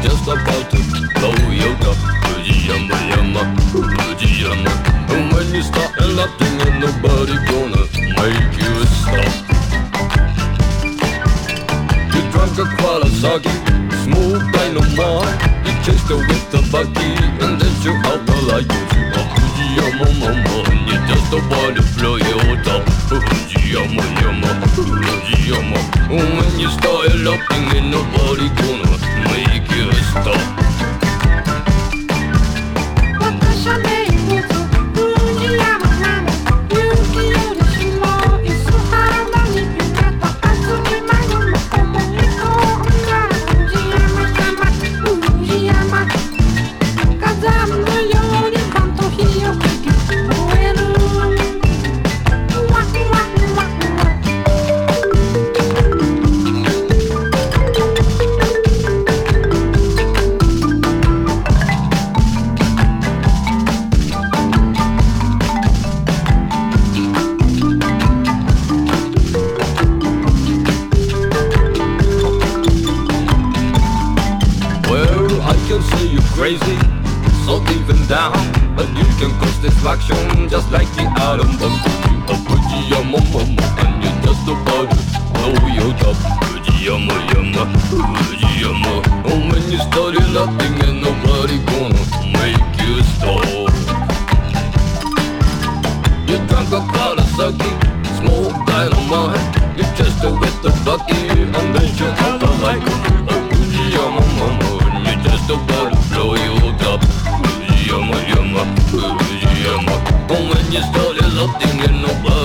just about to blow your top. Fujiyama, Yama, Fujiyama. And when you start erupting, ain't nobody gonna make you stop. You drank a Kawasaki, smooth dynamite. You chased her with the buggy, and then you out the light. Fujiyama, mama, and you just about to blow your top. Fujiyama, Yama, Fujiyama. And when you start erupting, ain't nobody gonna make you stop. 私は名物藤山なの勇気よりしもいすはらに揺れた熱いマグの小麦粉が藤山山藤山火山のようにパンと火を吹き燃えるワクワクワクワク Well, I can say you're crazy, so even down. But you can cause distraction just like the atom bomb. Fujiyama, mama, and you're just about to blow your top. Fujiyama, Yama, Fujiyama. And when you start erupting, ain't nobody gonna make you stop. You drank a Kawasaki, smoke dynamite. You chased her with the bucky, and then you got the light. Fujiyama, mama, and you just about to blow your top. Fujiyama, Yama, Fujiyama. And when you start erupting, ain't nobody